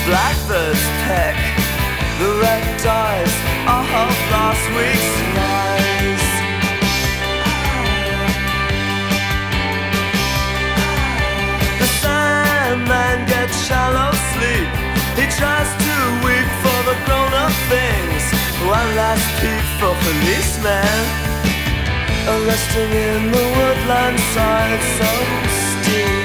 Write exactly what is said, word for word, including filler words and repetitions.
Blackbirds peck, the red dies are of last week's lies. The Sandman gets shallow sleep. He tries to weep for the grown-up things. One last peep for policemen, arresting in the woodland side so steep.